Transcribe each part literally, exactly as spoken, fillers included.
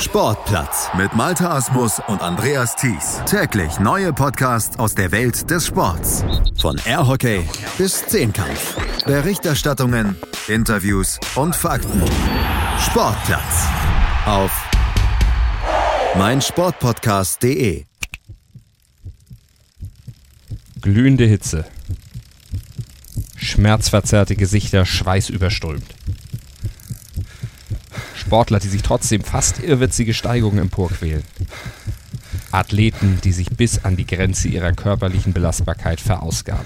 Sportplatz mit Malte Asmus und Andreas Thies. Täglich neue Podcasts aus der Welt des Sports. Von Airhockey bis Zehnkampf. Berichterstattungen, Interviews und Fakten. Sportplatz auf meinsportpodcast punkt de. Glühende Hitze. Schmerzverzerrte Gesichter, schweißüberströmt. Sportler, die sich trotzdem fast irrwitzige Steigungen emporquälen. Athleten, die sich bis an die Grenze ihrer körperlichen Belastbarkeit verausgaben.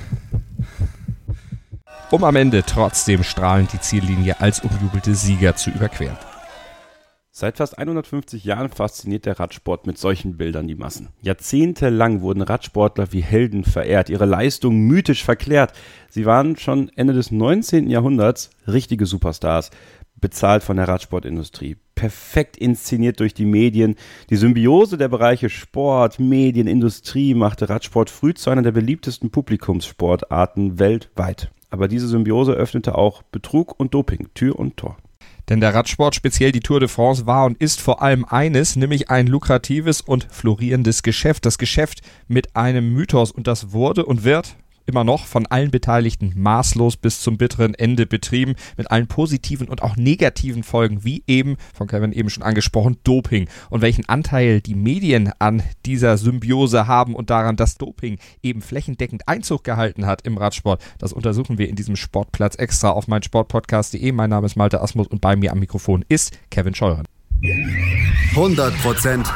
Um am Ende trotzdem strahlend die Ziellinie als umjubelte Sieger zu überqueren. Seit fast hundertfünfzig Jahren fasziniert der Radsport mit solchen Bildern die Massen. Jahrzehntelang wurden Radsportler wie Helden verehrt, ihre Leistungen mythisch verklärt. Sie waren schon Ende des neunzehnten Jahrhunderts richtige Superstars, bezahlt von der Radsportindustrie, perfekt inszeniert durch die Medien. Die Symbiose der Bereiche Sport, Medien, Industrie machte Radsport früh zu einer der beliebtesten Publikumssportarten weltweit. Aber diese Symbiose öffnete auch Betrug und Doping Tür und Tor. Denn der Radsport, speziell die Tour de France, war und ist vor allem eines, nämlich ein lukratives und florierendes Geschäft. Das Geschäft mit einem Mythos, und das wurde und wird immer noch von allen Beteiligten maßlos bis zum bitteren Ende betrieben, mit allen positiven und auch negativen Folgen, wie eben, von Kevin eben schon angesprochen, Doping. Und welchen Anteil die Medien an dieser Symbiose haben und daran, dass Doping eben flächendeckend Einzug gehalten hat im Radsport, das untersuchen wir in diesem Sportplatz extra auf meinsportpodcast punkt de. Mein Name ist Malte Asmus und bei mir am Mikrofon ist Kevin Scheuren. hundert Prozent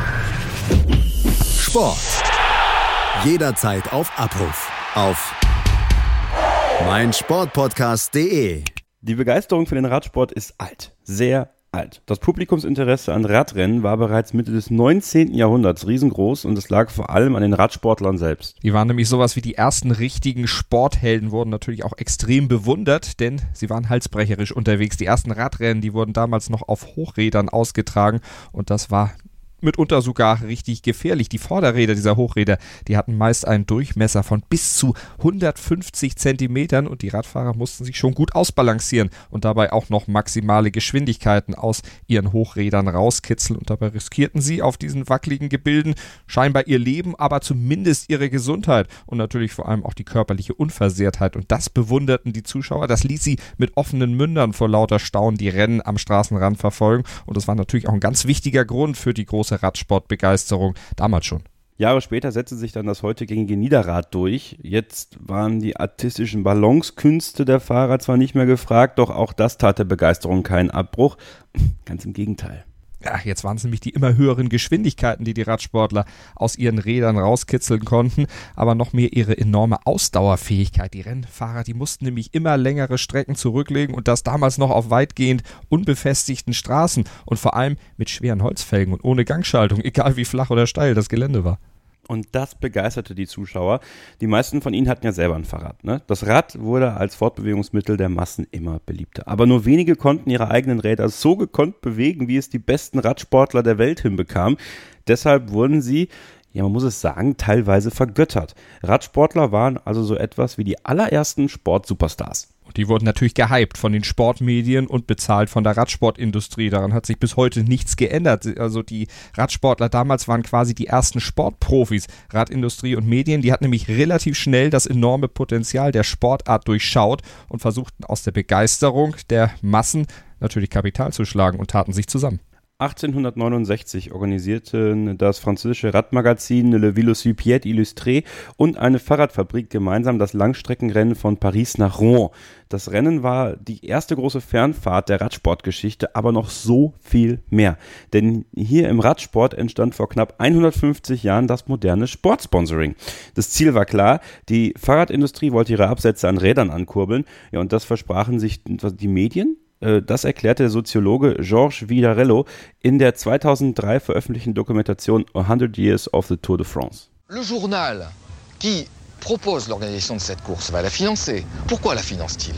Sport. Jederzeit auf Abruf. Auf meinsportpodcast punkt de. Die Begeisterung für den Radsport ist alt, sehr alt. Das Publikumsinteresse an Radrennen war bereits Mitte des neunzehnten Jahrhunderts riesengroß und es lag vor allem an den Radsportlern selbst. Die waren nämlich sowas wie die ersten richtigen Sporthelden, wurden natürlich auch extrem bewundert, denn sie waren halsbrecherisch unterwegs. Die ersten Radrennen, die wurden damals noch auf Hochrädern ausgetragen und das war mitunter sogar richtig gefährlich. Die Vorderräder dieser Hochräder, die hatten meist einen Durchmesser von bis zu hundertfünfzig Zentimetern und die Radfahrer mussten sich schon gut ausbalancieren und dabei auch noch maximale Geschwindigkeiten aus ihren Hochrädern rauskitzeln und dabei riskierten sie auf diesen wackeligen Gebilden scheinbar ihr Leben, aber zumindest ihre Gesundheit und natürlich vor allem auch die körperliche Unversehrtheit und das bewunderten die Zuschauer. Das ließ sie mit offenen Mündern vor lauter Staunen die Rennen am Straßenrand verfolgen und das war natürlich auch ein ganz wichtiger Grund für die große Radsportbegeisterung damals schon. Jahre später setzte sich dann das heute gängige Niederrad durch. Jetzt waren die artistischen Balancekünste der Fahrer zwar nicht mehr gefragt, doch auch das tat der Begeisterung keinen Abbruch. Ganz im Gegenteil. Ja, jetzt waren es nämlich die immer höheren Geschwindigkeiten, die die Radsportler aus ihren Rädern rauskitzeln konnten, aber noch mehr ihre enorme Ausdauerfähigkeit. Die Rennfahrer, die mussten nämlich immer längere Strecken zurücklegen und das damals noch auf weitgehend unbefestigten Straßen und vor allem mit schweren Holzfelgen und ohne Gangschaltung, egal wie flach oder steil das Gelände war. Und das begeisterte die Zuschauer. Die meisten von ihnen hatten ja selber ein Fahrrad, ne? Das Rad wurde als Fortbewegungsmittel der Massen immer beliebter. Aber nur wenige konnten ihre eigenen Räder so gekonnt bewegen, wie es die besten Radsportler der Welt hinbekamen. Deshalb wurden sie, ja man muss es sagen, teilweise vergöttert. Radsportler waren also so etwas wie die allerersten Sportsuperstars. Und die wurden natürlich gehypt von den Sportmedien und bezahlt von der Radsportindustrie. Daran hat sich bis heute nichts geändert. Also die Radsportler damals waren quasi die ersten Sportprofis. Radindustrie und Medien, die hatten nämlich relativ schnell das enorme Potenzial der Sportart durchschaut und versuchten aus der Begeisterung der Massen natürlich Kapital zu schlagen und taten sich zusammen. achtzehnhundertneunundsechzig organisierten das französische Radmagazin Le Vélocipède Illustré und eine Fahrradfabrik gemeinsam das Langstreckenrennen von Paris nach Rouen. Das Rennen war die erste große Fernfahrt der Radsportgeschichte, aber noch so viel mehr. Denn hier im Radsport entstand vor knapp hundertfünfzig Jahren das moderne Sportsponsoring. Das Ziel war klar, die Fahrradindustrie wollte ihre Absätze an Rädern ankurbeln, ja, und das versprachen sich die Medien. Das erklärte der Soziologe Georges Vidarello in der zweitausenddrei veröffentlichten Dokumentation hundred Years of the Tour de France. Le journal qui propose l'organisation de cette course va la financer. Pourquoi la finance-t-il?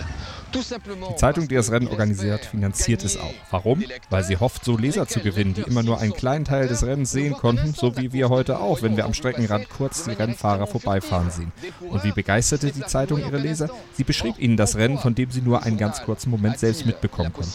Die Zeitung, die das Rennen organisiert, finanziert es auch. Warum? Weil sie hofft, so Leser zu gewinnen, die immer nur einen kleinen Teil des Rennens sehen konnten, so wie wir heute auch, wenn wir am Streckenrand kurz die Rennfahrer vorbeifahren sehen. Und wie begeisterte die Zeitung ihre Leser? Sie beschrieb ihnen das Rennen, von dem sie nur einen ganz kurzen Moment selbst mitbekommen konnten.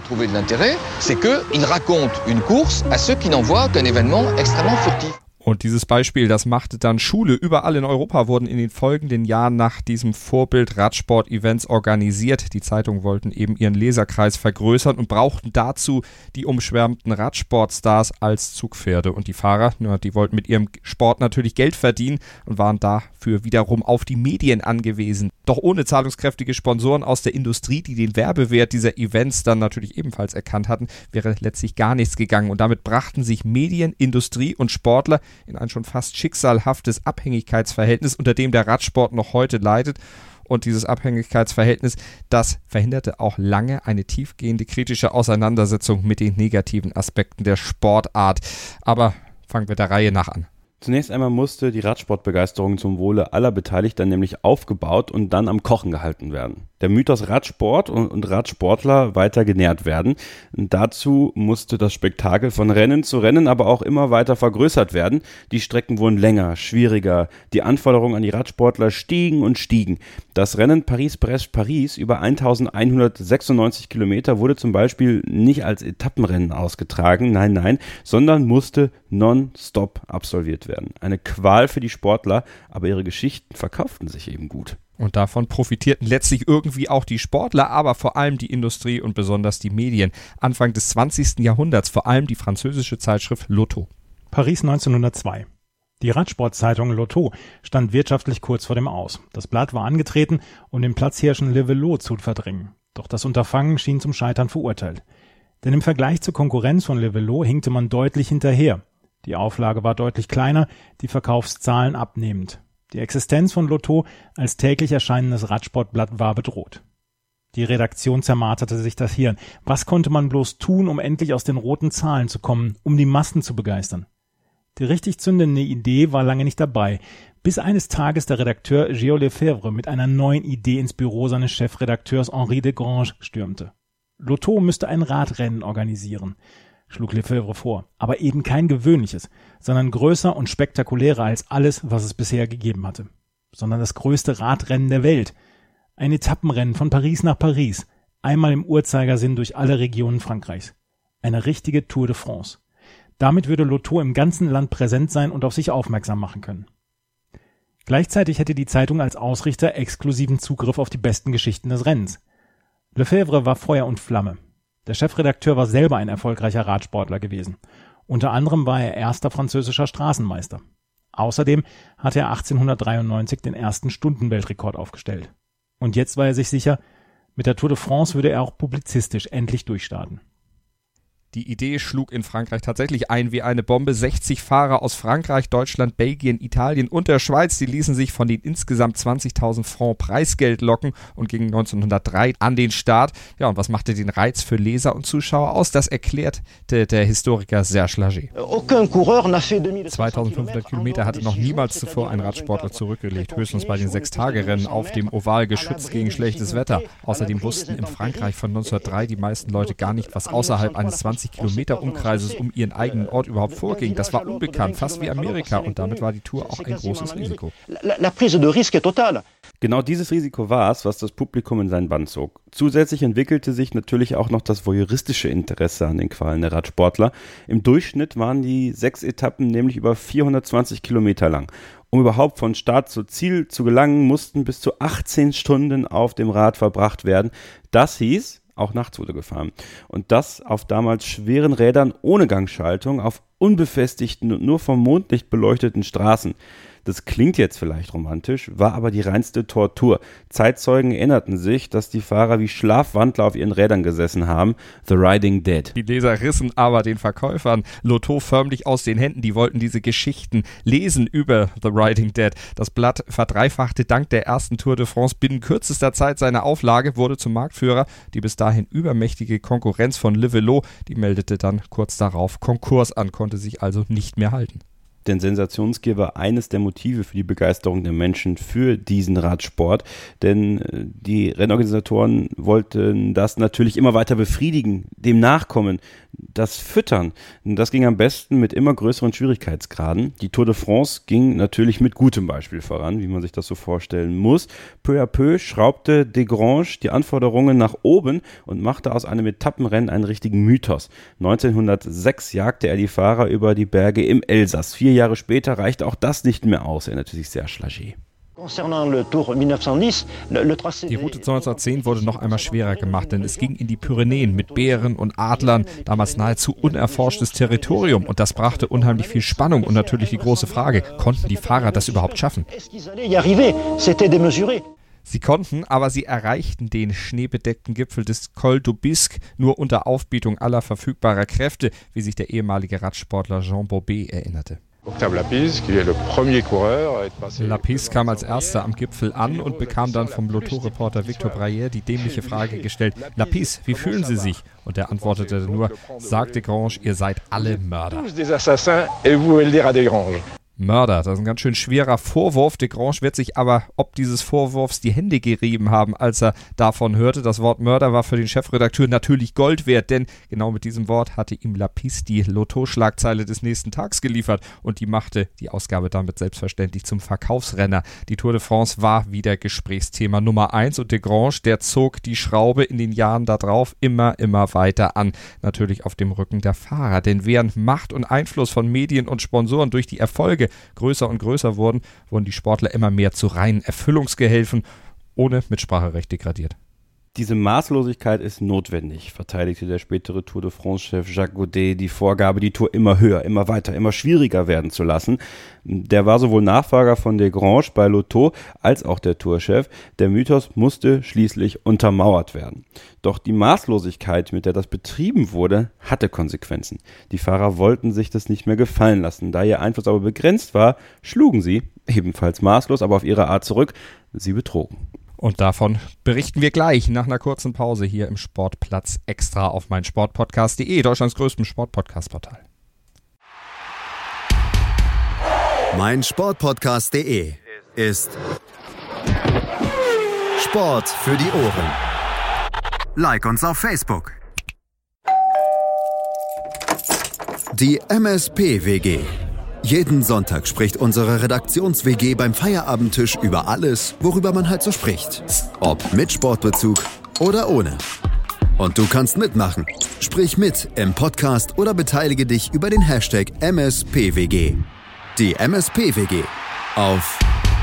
Und dieses Beispiel, das machte dann Schule. Überall in Europa wurden in den folgenden Jahren nach diesem Vorbild Radsport-Events organisiert. Die Zeitungen wollten eben ihren Leserkreis vergrößern und brauchten dazu die umschwärmten Radsportstars als Zugpferde. Und die Fahrer, ja, die wollten mit ihrem Sport natürlich Geld verdienen und waren dafür wiederum auf die Medien angewiesen. Doch ohne zahlungskräftige Sponsoren aus der Industrie, die den Werbewert dieser Events dann natürlich ebenfalls erkannt hatten, wäre letztlich gar nichts gegangen. Und damit brachten sich Medien, Industrie und Sportler in ein schon fast schicksalhaftes Abhängigkeitsverhältnis, unter dem der Radsport noch heute leidet. Und dieses Abhängigkeitsverhältnis, das verhinderte auch lange eine tiefgehende kritische Auseinandersetzung mit den negativen Aspekten der Sportart. Aber fangen wir der Reihe nach an. Zunächst einmal musste die Radsportbegeisterung zum Wohle aller Beteiligten nämlich aufgebaut und dann am Kochen gehalten werden. Der Mythos Radsport und, und Radsportler weiter genährt werden. Und dazu musste das Spektakel von Rennen zu Rennen aber auch immer weiter vergrößert werden. Die Strecken wurden länger, schwieriger. Die Anforderungen an die Radsportler stiegen und stiegen. Das Rennen Paris-Brest-Paris über eintausendeinhundertsechsundneunzig Kilometer wurde zum Beispiel nicht als Etappenrennen ausgetragen, nein, nein, sondern musste nonstop absolviert werden. Eine Qual für die Sportler, aber ihre Geschichten verkauften sich eben gut. Und davon profitierten letztlich irgendwie auch die Sportler, aber vor allem die Industrie und besonders die Medien. Anfang des zwanzigsten Jahrhunderts vor allem die französische Zeitschrift Lotto. Paris neunzehnhundertzwei. Die Radsportzeitung Lotto stand wirtschaftlich kurz vor dem Aus. Das Blatt war angetreten, um den Platzhirschen Le Vélo zu verdrängen. Doch das Unterfangen schien zum Scheitern verurteilt. Denn im Vergleich zur Konkurrenz von Le Vélo hinkte man deutlich hinterher. Die Auflage war deutlich kleiner, die Verkaufszahlen abnehmend. Die Existenz von Lotto als täglich erscheinendes Radsportblatt war bedroht. Die Redaktion zermarterte sich das Hirn. Was konnte man bloß tun, um endlich aus den roten Zahlen zu kommen, um die Massen zu begeistern? Die richtig zündende Idee war lange nicht dabei, bis eines Tages der Redakteur Géo Lefebvre mit einer neuen Idee ins Büro seines Chefredakteurs Henri Desgranges stürmte. Lotto müsste ein Radrennen organisieren, schlug Lefebvre vor, aber eben kein gewöhnliches, sondern größer und spektakulärer als alles, was es bisher gegeben hatte. Sondern das größte Radrennen der Welt. Ein Etappenrennen von Paris nach Paris, einmal im Uhrzeigersinn durch alle Regionen Frankreichs. Eine richtige Tour de France. Damit würde Lotto im ganzen Land präsent sein und auf sich aufmerksam machen können. Gleichzeitig hätte die Zeitung als Ausrichter exklusiven Zugriff auf die besten Geschichten des Rennens. Lefebvre war Feuer und Flamme. Der Chefredakteur war selber ein erfolgreicher Radsportler gewesen. Unter anderem war er erster französischer Straßenmeister. Außerdem hatte er achtzehnhundertdreiundneunzig den ersten Stundenweltrekord aufgestellt. Und jetzt war er sich sicher, mit der Tour de France würde er auch publizistisch endlich durchstarten. Die Idee schlug in Frankreich tatsächlich ein wie eine Bombe. sechzig Fahrer aus Frankreich, Deutschland, Belgien, Italien und der Schweiz, die ließen sich von den insgesamt zwanzigtausend Franc Preisgeld locken und gingen neunzehnhundertdrei an den Start. Ja, und was machte den Reiz für Leser und Zuschauer aus? Das erklärte der Historiker Serge Laget. zweitausendfünfhundert Kilometer hatte noch niemals zuvor ein Radsportler zurückgelegt, höchstens bei den Sechstagerennen auf dem Oval, geschützt gegen schlechtes Wetter. Außerdem wussten in Frankreich von neunzehnhundertdrei die meisten Leute gar nicht, was außerhalb eines zwanzig Kilometer Umkreises um ihren eigenen Ort überhaupt vorging. Das war unbekannt, fast wie Amerika, und damit war die Tour auch ein großes Risiko. Genau dieses Risiko war es, was das Publikum in seinen Bann zog. Zusätzlich entwickelte sich natürlich auch noch das voyeuristische Interesse an den Qualen der Radsportler. Im Durchschnitt waren die sechs Etappen nämlich über vierhundertzwanzig Kilometer lang. Um überhaupt von Start zu Ziel zu gelangen, mussten bis zu achtzehn Stunden auf dem Rad verbracht werden. Das hieß, auch nachts wurde gefahren. Und das auf damals schweren Rädern ohne Gangschaltung, auf unbefestigten und nur vom Mondlicht beleuchteten Straßen. Das klingt jetzt vielleicht romantisch, war aber die reinste Tortur. Zeitzeugen erinnerten sich, dass die Fahrer wie Schlafwandler auf ihren Rädern gesessen haben. The Riding Dead. Die Leser rissen aber den Verkäufern Lotto förmlich aus den Händen. Die wollten diese Geschichten lesen über The Riding Dead. Das Blatt verdreifachte dank der ersten Tour de France binnen kürzester Zeit seine Auflage, wurde zum Marktführer. Die bis dahin übermächtige Konkurrenz von Le Vélo, die meldete dann kurz darauf Konkurs an, konnte sich also nicht mehr halten. Denn Sensationsgier war eines der Motive für die Begeisterung der Menschen für diesen Radsport. Denn die Rennorganisatoren wollten das natürlich immer weiter befriedigen, dem nachkommen, das füttern. Und das ging am besten mit immer größeren Schwierigkeitsgraden. Die Tour de France ging natürlich mit gutem Beispiel voran, wie man sich das so vorstellen muss. Peu à peu schraubte Desgranges die Anforderungen nach oben und machte aus einem Etappenrennen einen richtigen Mythos. neunzehnhundertsechs jagte er die Fahrer über die Berge im Elsass. Vier Jahre später reichte auch das nicht mehr aus, erinnerte sich Serge Laget. Die Route neunzehnhundertzehn wurde noch einmal schwerer gemacht, denn es ging in die Pyrenäen mit Bären und Adlern, damals nahezu unerforschtes Territorium, und das brachte unheimlich viel Spannung und natürlich die große Frage, konnten die Fahrer das überhaupt schaffen? Sie konnten, aber sie erreichten den schneebedeckten Gipfel des Col d'Aubisque nur unter Aufbietung aller verfügbarer Kräfte, wie sich der ehemalige Radsportler Jean Bobet erinnerte. Lapisse kam als erster am Gipfel an und bekam dann vom Lotto-Reporter Victor Brayer die dämliche Frage gestellt: Lapisse, wie fühlen Sie sich? Und er antwortete nur: Sagt Desgranges, ihr seid alle Mörder. Mörder, das ist ein ganz schön schwerer Vorwurf. Desgranges wird sich aber ob dieses Vorwurfs die Hände gerieben haben, als er davon hörte. Das Wort Mörder war für den Chefredakteur natürlich Gold wert, denn genau mit diesem Wort hatte ihm Lapisse die Lotto-Schlagzeile des nächsten Tags geliefert und die machte die Ausgabe damit selbstverständlich zum Verkaufsrenner. Die Tour de France war wieder Gesprächsthema Nummer eins und Desgranges, der zog die Schraube in den Jahren darauf immer, immer weiter an. Natürlich auf dem Rücken der Fahrer, denn während Macht und Einfluss von Medien und Sponsoren durch die Erfolge größer und größer wurden, wurden die Sportler immer mehr zu reinen Erfüllungsgehilfen, ohne Mitspracherecht degradiert. Diese Maßlosigkeit ist notwendig, verteidigte der spätere Tour de France-Chef Jacques Godet die Vorgabe, die Tour immer höher, immer weiter, immer schwieriger werden zu lassen. Der war sowohl Nachfolger von Desgranges bei Lotto als auch der Tourchef. Der Mythos musste schließlich untermauert werden. Doch die Maßlosigkeit, mit der das betrieben wurde, hatte Konsequenzen. Die Fahrer wollten sich das nicht mehr gefallen lassen. Da ihr Einfluss aber begrenzt war, schlugen sie, ebenfalls maßlos, aber auf ihre Art zurück, sie betrogen. Und davon berichten wir gleich nach einer kurzen Pause hier im Sportplatz Extra auf meinsportpodcast punkt de, Deutschlands größtem Sportpodcast-Portal. meinsportpodcast punkt de ist Sport für die Ohren. Like uns auf Facebook. Die M S P W G. Jeden Sonntag spricht unsere Redaktions-W G beim Feierabendtisch über alles, worüber man halt so spricht. Ob mit Sportbezug oder ohne. Und du kannst mitmachen. Sprich mit im Podcast oder beteilige dich über den Hashtag M S P W G. Die M S P W G auf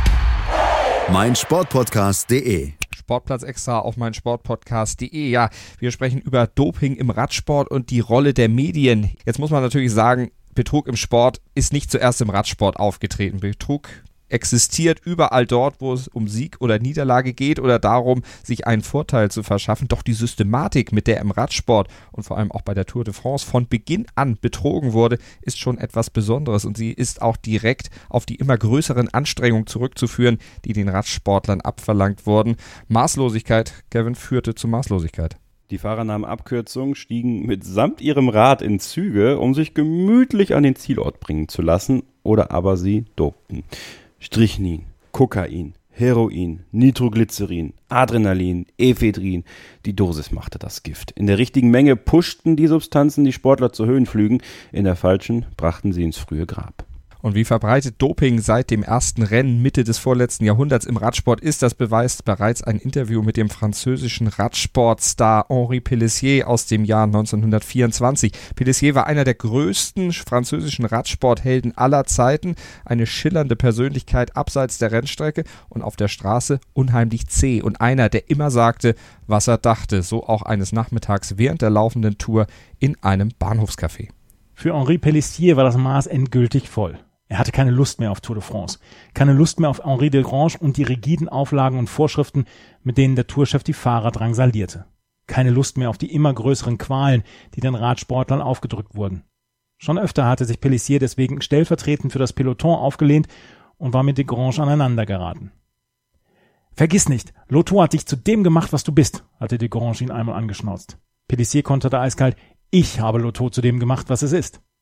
meinsportpodcast punkt de. Sportplatz Extra auf meinsportpodcast punkt de. Ja, wir sprechen über Doping im Radsport und die Rolle der Medien. Jetzt muss man natürlich sagen, Betrug im Sport ist nicht zuerst im Radsport aufgetreten. Betrug existiert überall dort, wo es um Sieg oder Niederlage geht oder darum, sich einen Vorteil zu verschaffen. Doch die Systematik, mit der im Radsport und vor allem auch bei der Tour de France von Beginn an betrogen wurde, ist schon etwas Besonderes und sie ist auch direkt auf die immer größeren Anstrengungen zurückzuführen, die den Radsportlern abverlangt wurden. Maßlosigkeit, Kevin, führte zu Maßlosigkeit. Die Fahrer nahmen Abkürzungen, stiegen mitsamt ihrem Rad in Züge, um sich gemütlich an den Zielort bringen zu lassen, oder aber sie dopten. Strychnin, Kokain, Heroin, Nitroglycerin, Adrenalin, Ephedrin. Die Dosis machte das Gift. In der richtigen Menge pushten die Substanzen die Sportler zu Höhenflügen, in der falschen brachten sie ins frühe Grab. Und wie verbreitet Doping seit dem ersten Rennen Mitte des vorletzten Jahrhunderts im Radsport ist, das beweist bereits ein Interview mit dem französischen Radsportstar Henri Pélissier aus dem Jahr neunzehnhundertvierundzwanzig. Pélissier war einer der größten französischen Radsporthelden aller Zeiten, eine schillernde Persönlichkeit abseits der Rennstrecke und auf der Straße unheimlich zäh und einer, der immer sagte, was er dachte, so auch eines Nachmittags während der laufenden Tour in einem Bahnhofscafé. Für Henri Pélissier war das Maß endgültig voll. Er hatte keine Lust mehr auf Tour de France, keine Lust mehr auf Henri Desgranges und die rigiden Auflagen und Vorschriften, mit denen der Tourchef die Fahrer drangsalierte. Keine Lust mehr auf die immer größeren Qualen, die den Radsportlern aufgedrückt wurden. Schon öfter hatte sich Pélissier deswegen stellvertretend für das Peloton aufgelehnt und war mit Desgranges aneinander geraten. »Vergiss nicht, Lotto hat dich zu dem gemacht, was du bist«, hatte Desgranges ihn einmal angeschnauzt. Pélissier konterte eiskalt, »Ich habe Lotto zu dem gemacht, was es ist.«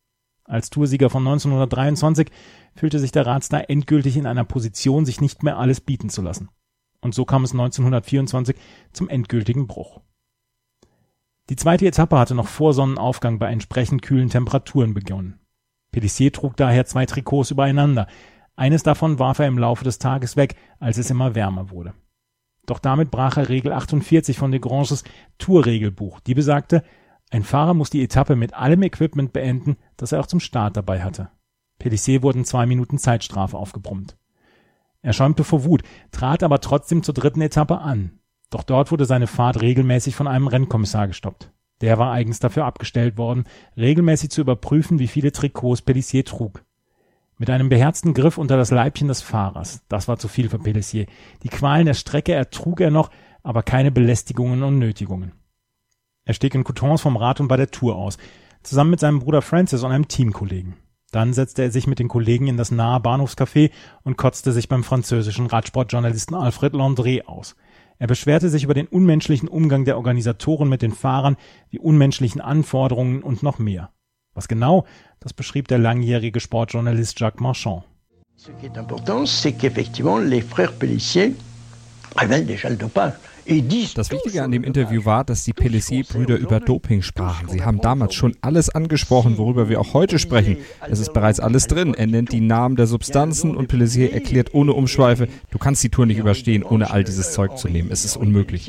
Als Toursieger von neunzehnhundertdreiundzwanzig fühlte sich der Radstar endgültig in einer Position, sich nicht mehr alles bieten zu lassen. Und so kam es neunzehnhundertvierundzwanzig zum endgültigen Bruch. Die zweite Etappe hatte noch vor Sonnenaufgang bei entsprechend kühlen Temperaturen begonnen. Pélissier trug daher zwei Trikots übereinander. Eines davon warf er im Laufe des Tages weg, als es immer wärmer wurde. Doch damit brach er Regel achtundvierzig von Desgranges Tourregelbuch, die besagte, ein Fahrer muss die Etappe mit allem Equipment beenden, das er auch zum Start dabei hatte. Pélissier wurden zwei Minuten Zeitstrafe aufgebrummt. Er schäumte vor Wut, trat aber trotzdem zur dritten Etappe an. Doch dort wurde seine Fahrt regelmäßig von einem Rennkommissar gestoppt. Der war eigens dafür abgestellt worden, regelmäßig zu überprüfen, wie viele Trikots Pélissier trug. Mit einem beherzten Griff unter das Leibchen des Fahrers. Das war zu viel für Pélissier. Die Qualen der Strecke ertrug er noch, aber keine Belästigungen und Nötigungen. Er stieg in Coutons vom Rad und bei der Tour aus, zusammen mit seinem Bruder Francis und einem Teamkollegen. Dann setzte er sich mit den Kollegen in das nahe Bahnhofscafé und kotzte sich beim französischen Radsportjournalisten Alfred Landré aus. Er beschwerte sich über den unmenschlichen Umgang der Organisatoren mit den Fahrern, die unmenschlichen Anforderungen und noch mehr. Was genau, das beschrieb der langjährige Sportjournalist Jacques Marchand. Ce qui est important, c'est qu'effectivement les frères Pélissier révèlent déjà le dopage. Das Wichtige an dem Interview war, dass die Pélissier-Brüder über Doping sprachen. Sie haben damals schon alles angesprochen, worüber wir auch heute sprechen. Es ist bereits alles drin. Er nennt die Namen der Substanzen und Pélissier erklärt ohne Umschweife, du kannst die Tour nicht überstehen, ohne all dieses Zeug zu nehmen. Es ist unmöglich.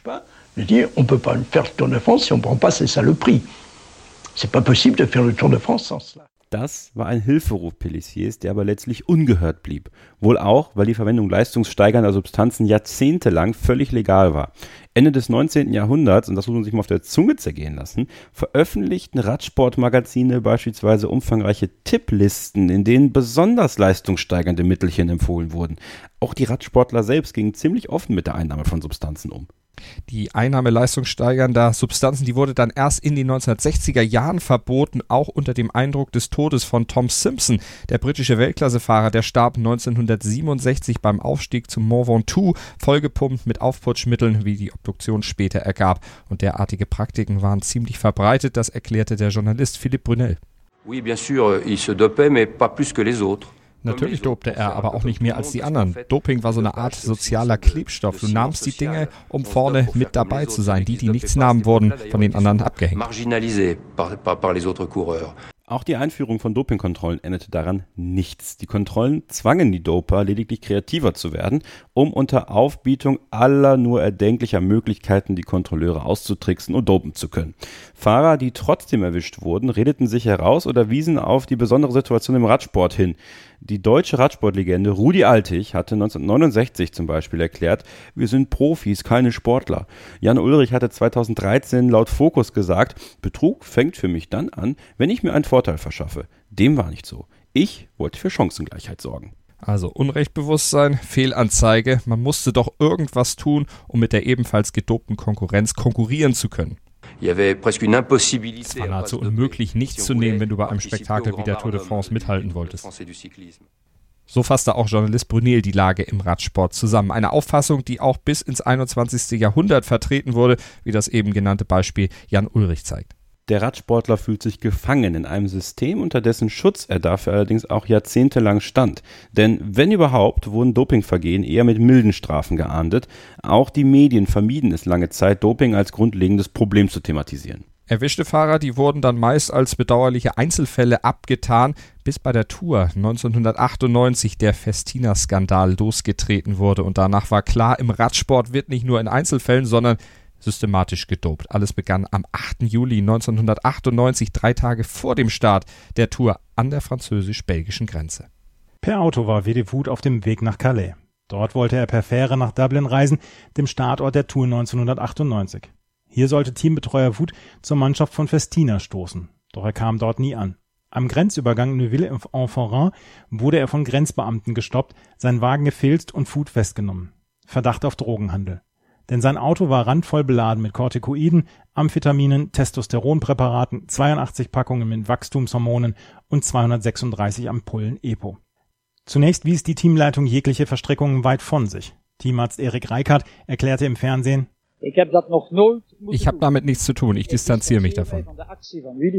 Das war ein Hilferuf Pélissiers, der aber letztlich ungehört blieb. Wohl auch, weil die Verwendung leistungssteigernder Substanzen jahrzehntelang völlig legal war. Ende des neunzehnten Jahrhunderts, und das muss man sich mal auf der Zunge zergehen lassen, veröffentlichten Radsportmagazine beispielsweise umfangreiche Tipplisten, in denen besonders leistungssteigernde Mittelchen empfohlen wurden. Auch die Radsportler selbst gingen ziemlich offen mit der Einnahme von Substanzen um. Die Einnahme leistungssteigernder Substanzen, die wurde dann erst in den neunzehnhundertsechziger Jahren verboten, auch unter dem Eindruck des Todes von Tom Simpson. Der britische Weltklassefahrer, der starb neunzehnhundertsiebenundsechzig beim Aufstieg zum Mont Ventoux, vollgepumpt mit Aufputschmitteln, wie die Obduktion später ergab. Und derartige Praktiken waren ziemlich verbreitet, das erklärte der Journalist Philippe Brunel. Oui, bien sûr, il se dopait, mais pas plus que les autres. Natürlich dopte er, aber auch nicht mehr als die anderen. Doping war so eine Art sozialer Klebstoff. Du nahmst die Dinge, um vorne mit dabei zu sein. Die, die nichts nahmen, wurden von den anderen abgehängt. Auch die Einführung von Dopingkontrollen änderte daran nichts. Die Kontrollen zwangen die Doper lediglich kreativer zu werden, um unter Aufbietung aller nur erdenklicher Möglichkeiten die Kontrolleure auszutricksen und dopen zu können. Fahrer, die trotzdem erwischt wurden, redeten sich heraus oder wiesen auf die besondere Situation im Radsport hin. Die deutsche Radsportlegende Rudi Altig hatte neunzehnhundertneunundsechzig zum Beispiel erklärt, wir sind Profis, keine Sportler. Jan Ullrich hatte zweitausenddreizehn laut Focus gesagt, Betrug fängt für mich dann an, wenn ich mir einen Vorteil verschaffe. Dem war nicht so. Ich wollte für Chancengleichheit sorgen. Also Unrechtbewusstsein, Fehlanzeige, man musste doch irgendwas tun, um mit der ebenfalls gedopten Konkurrenz konkurrieren zu können. Es war nahezu unmöglich, nichts zu nehmen, wenn du bei einem Spektakel wie der Tour de France mithalten wolltest. So fasste auch Journalist Brunel die Lage im Radsport zusammen. Eine Auffassung, die auch bis ins einundzwanzigste Jahrhundert vertreten wurde, wie das eben genannte Beispiel Jan Ullrich zeigt. Der Radsportler fühlt sich gefangen in einem System, unter dessen Schutz er dafür allerdings auch jahrzehntelang stand. Denn wenn überhaupt, wurden Dopingvergehen eher mit milden Strafen geahndet. Auch die Medien vermieden es lange Zeit, Doping als grundlegendes Problem zu thematisieren. Erwischte Fahrer, die wurden dann meist als bedauerliche Einzelfälle abgetan, bis bei der Tour neunzehnhundertachtundneunzig der Festina-Skandal losgetreten wurde. Und danach war klar, im Radsport wird nicht nur in Einzelfällen, sondern systematisch gedopt. Alles begann am achten Juli neunzehnhundertachtundneunzig, drei Tage vor dem Start der Tour an der französisch-belgischen Grenze. Per Auto war Wedevud auf dem Weg nach Calais. Dort wollte er per Fähre nach Dublin reisen, dem Startort der Tour neunzehnhundertachtundneunzig. Hier sollte Teambetreuer Wood zur Mannschaft von Festina stoßen. Doch er kam dort nie an. Am Grenzübergang Neuville-en-Forain wurde er von Grenzbeamten gestoppt, sein Wagen gefilzt und Wood festgenommen. Verdacht auf Drogenhandel. Denn sein Auto war randvoll beladen mit Corticoiden, Amphetaminen, Testosteronpräparaten, zweiundachtzig Packungen mit Wachstumshormonen und zweihundertsechsunddreißig Ampullen Epo. Zunächst wies die Teamleitung jegliche Verstrickungen weit von sich. Teamarzt Erik Reichardt erklärte im Fernsehen: Ich habe damit nichts zu tun, ich distanziere mich davon.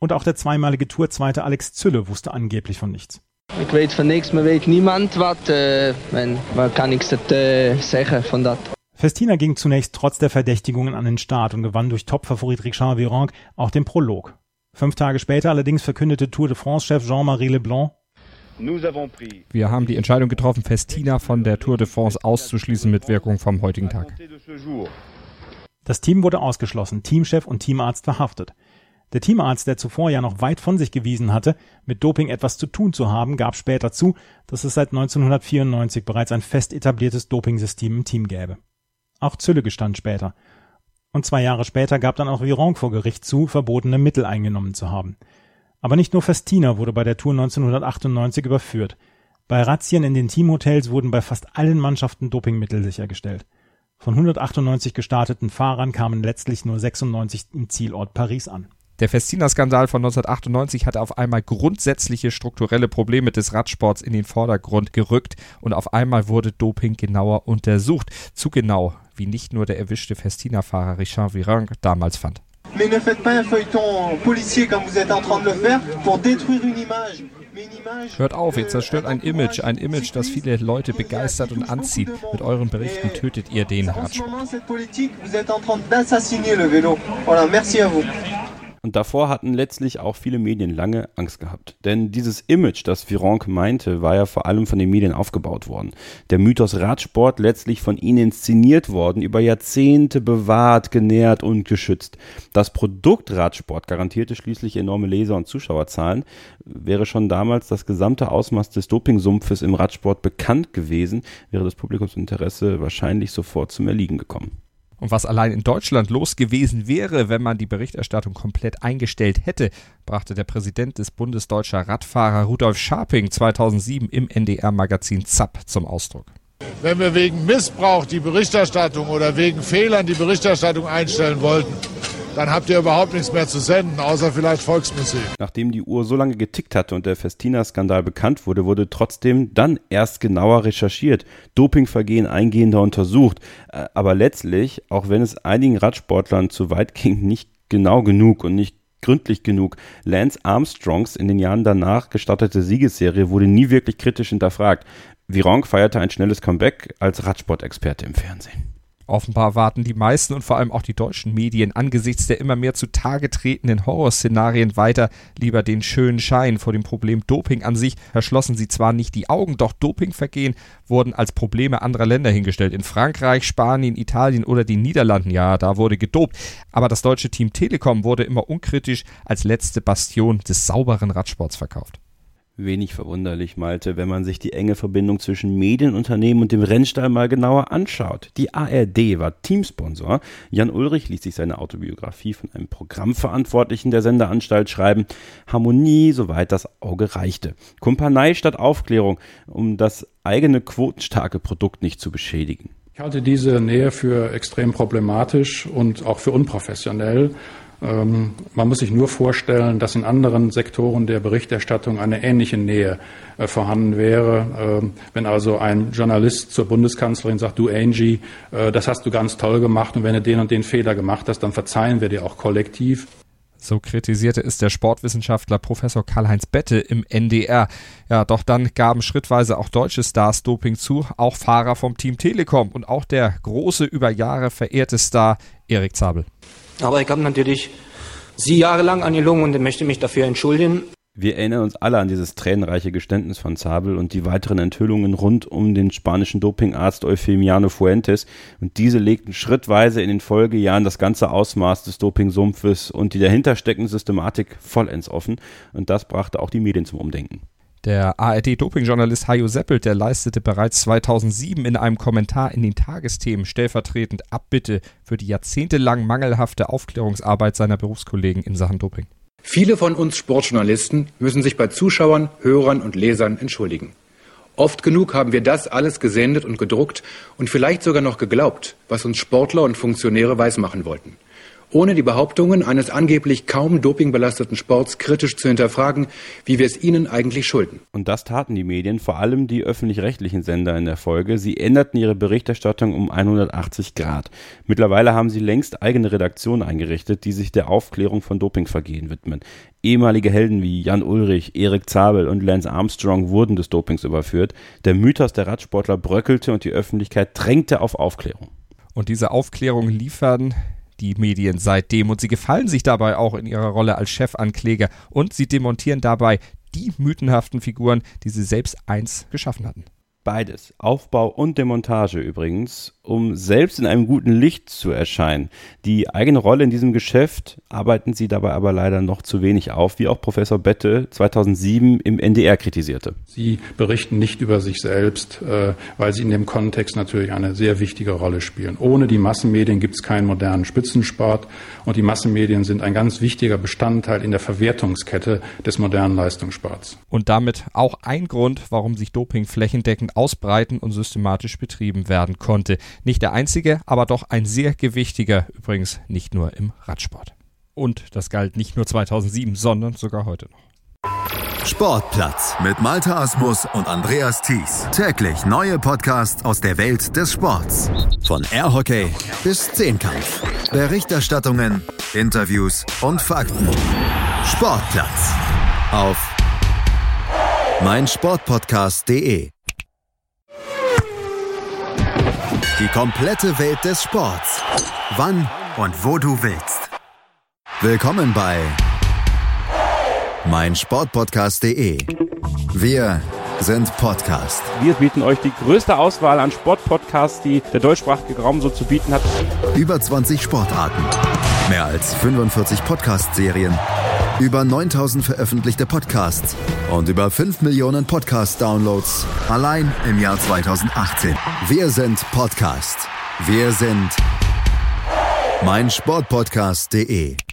Und auch der zweimalige Tourzweite Alex Zülle wusste angeblich von nichts. Ich weiß von nichts, man weiß niemand was, äh, man, man kann nichts äh, sagen von das. Festina ging zunächst trotz der Verdächtigungen an den Start und gewann durch Topfavorit Richard Virenque auch den Prolog. Fünf Tage später allerdings verkündete Tour de France-Chef Jean-Marie Leblanc: Wir haben die Entscheidung getroffen, Festina von der Tour de France auszuschließen mit Wirkung vom heutigen Tag. Das Team wurde ausgeschlossen, Teamchef und Teamarzt verhaftet. Der Teamarzt, der zuvor ja noch weit von sich gewiesen hatte, mit Doping etwas zu tun zu haben, gab später zu, dass es seit neunzehnhundertvierundneunzig bereits ein fest etabliertes Dopingsystem im Team gäbe. Auch Zülle gestand später. Und zwei Jahre später gab dann auch Virenque vor Gericht zu, verbotene Mittel eingenommen zu haben. Aber nicht nur Festina wurde bei der Tour neunzehnhundertachtundneunzig überführt. Bei Razzien in den Teamhotels wurden bei fast allen Mannschaften Dopingmittel sichergestellt. Von hundertachtundneunzig gestarteten Fahrern kamen letztlich nur sechsundneunzig im Zielort Paris an. Der Festina-Skandal von neunzehnhundertachtundneunzig hatte auf einmal grundsätzliche strukturelle Probleme des Radsports in den Vordergrund gerückt und auf einmal wurde Doping genauer untersucht. Zu genau, wie nicht nur der erwischte Festina-Fahrer Richard Virenque damals fand. Mais ne faites pas un feuilleton policier comme vous êtes en train de le faire pour détruire une image. Hört auf, ihr zerstört ein Image, ein Image, das viele Leute begeistert und anzieht. Mit euren Berichten tötet ihr den Radsport. Und davor hatten letztlich auch viele Medien lange Angst gehabt. Denn dieses Image, das Virenque meinte, war ja vor allem von den Medien aufgebaut worden. Der Mythos Radsport letztlich von ihnen inszeniert worden, über Jahrzehnte bewahrt, genährt und geschützt. Das Produkt Radsport garantierte schließlich enorme Leser- und Zuschauerzahlen. Wäre schon damals das gesamte Ausmaß des Dopingsumpfes im Radsport bekannt gewesen, wäre das Publikumsinteresse wahrscheinlich sofort zum Erliegen gekommen. Und was allein in Deutschland los gewesen wäre, wenn man die Berichterstattung komplett eingestellt hätte, brachte der Präsident des Bundes Deutscher Radfahrer Rudolf Scharping zweitausendsieben im N D R-Magazin Zapp zum Ausdruck. Wenn wir wegen Missbrauch die Berichterstattung oder wegen Fehlern die Berichterstattung einstellen wollten, dann habt ihr überhaupt nichts mehr zu senden, außer vielleicht Volksmusik. Nachdem die Uhr so lange getickt hatte und der Festina-Skandal bekannt wurde, wurde trotzdem dann erst genauer recherchiert, Dopingvergehen eingehender untersucht. Aber letztlich, auch wenn es einigen Radsportlern zu weit ging, nicht genau genug und nicht gründlich genug. Lance Armstrongs in den Jahren danach gestartete Siegesserie wurde nie wirklich kritisch hinterfragt. Virenque feierte ein schnelles Comeback als Radsportexperte im Fernsehen. Offenbar warten die meisten und vor allem auch die deutschen Medien angesichts der immer mehr zutage tretenden Horrorszenarien weiter lieber den schönen Schein. Vor dem Problem Doping an sich verschlossen sie zwar nicht die Augen, doch Dopingvergehen wurden als Probleme anderer Länder hingestellt. In Frankreich, Spanien, Italien oder den Niederlanden, ja, da wurde gedopt. Aber das deutsche Team Telekom wurde immer unkritisch als letzte Bastion des sauberen Radsports verkauft. Wenig verwunderlich, Malte, wenn man sich die enge Verbindung zwischen Medienunternehmen und dem Rennstall mal genauer anschaut. Die A R D war Teamsponsor. Jan Ullrich ließ sich seine Autobiografie von einem Programmverantwortlichen der Sendeanstalt schreiben. Harmonie, soweit das Auge reichte. Kumpanei statt Aufklärung, um das eigene quotenstarke Produkt nicht zu beschädigen. Ich halte diese Nähe für extrem problematisch und auch für unprofessionell. Ähm, man muss sich nur vorstellen, dass in anderen Sektoren der Berichterstattung eine ähnliche Nähe äh, vorhanden wäre. Ähm, wenn also ein Journalist zur Bundeskanzlerin sagt, du Angie, äh, das hast du ganz toll gemacht und wenn du den und den Fehler gemacht hast, dann verzeihen wir dir auch kollektiv. So kritisierte es der Sportwissenschaftler Professor Karl-Heinz Bette im N D R. Ja, doch dann gaben schrittweise auch deutsche Stars Doping zu, auch Fahrer vom Team Telekom und auch der große, über Jahre verehrte Star Erik Zabel. Aber ich habe natürlich sie jahrelang angelogen und möchte mich dafür entschuldigen. Wir erinnern uns alle an dieses tränenreiche Geständnis von Zabel und die weiteren Enthüllungen rund um den spanischen Dopingarzt Eufemiano Fuentes. Und diese legten schrittweise in den Folgejahren das ganze Ausmaß des Dopingsumpfes und die dahinter steckende Systematik vollends offen. Und das brachte auch die Medien zum Umdenken. Der A R D-Dopingjournalist Hajo Seppelt, der leistete bereits zweitausendsieben in einem Kommentar in den Tagesthemen stellvertretend Abbitte für die jahrzehntelang mangelhafte Aufklärungsarbeit seiner Berufskollegen in Sachen Doping. Viele von uns Sportjournalisten müssen sich bei Zuschauern, Hörern und Lesern entschuldigen. Oft genug haben wir das alles gesendet und gedruckt und vielleicht sogar noch geglaubt, was uns Sportler und Funktionäre weismachen wollten. ohne die Behauptungen eines angeblich kaum dopingbelasteten Sports kritisch zu hinterfragen, wie wir es ihnen eigentlich schulden. Und das taten die Medien, vor allem die öffentlich-rechtlichen Sender in der Folge. Sie änderten ihre Berichterstattung um hundertachtzig Grad. Mittlerweile haben sie längst eigene Redaktionen eingerichtet, die sich der Aufklärung von Dopingvergehen widmen. Ehemalige Helden wie Jan Ullrich, Erik Zabel und Lance Armstrong wurden des Dopings überführt. Der Mythos der Radsportler bröckelte und die Öffentlichkeit drängte auf Aufklärung. Und diese Aufklärung liefern die Medien seitdem und sie gefallen sich dabei auch in ihrer Rolle als Chefankläger und sie demontieren dabei die mythenhaften Figuren, die sie selbst einst geschaffen hatten. Beides, Aufbau und Demontage übrigens, um selbst in einem guten Licht zu erscheinen. Die eigene Rolle in diesem Geschäft arbeiten sie dabei aber leider noch zu wenig auf, wie auch Professor Bette zweitausendsieben im N D R kritisierte. Sie berichten nicht über sich selbst, äh, weil sie in dem Kontext natürlich eine sehr wichtige Rolle spielen. Ohne die Massenmedien gibt es keinen modernen Spitzensport und die Massenmedien sind ein ganz wichtiger Bestandteil in der Verwertungskette des modernen Leistungssports. Und damit auch ein Grund, warum sich Doping flächendeckend ausbreiten und systematisch betrieben werden konnte. Nicht der einzige, aber doch ein sehr gewichtiger, übrigens nicht nur im Radsport. Und das galt nicht nur zweitausendsieben, sondern sogar heute noch. Sportplatz mit Malte Asmus und Andreas Thies. Täglich neue Podcasts aus der Welt des Sports. Von Airhockey bis Zehnkampf. Berichterstattungen, Interviews und Fakten. Sportplatz auf meinsportpodcast punkt de. Die komplette Welt des Sports. Wann und wo du willst. Willkommen bei meinsportpodcast punkt de. Wir sind Podcast. Wir bieten euch die größte Auswahl an Sportpodcasts, die der deutschsprachige Raum so zu bieten hat. Über zwanzig Sportarten. Mehr als fünfundvierzig Podcast-Serien. Über neuntausend veröffentlichte Podcasts und über fünf Millionen Podcast-Downloads allein im Jahr zweitausendachtzehn. Wir sind Podcast. Wir sind meinsportpodcast punkt de.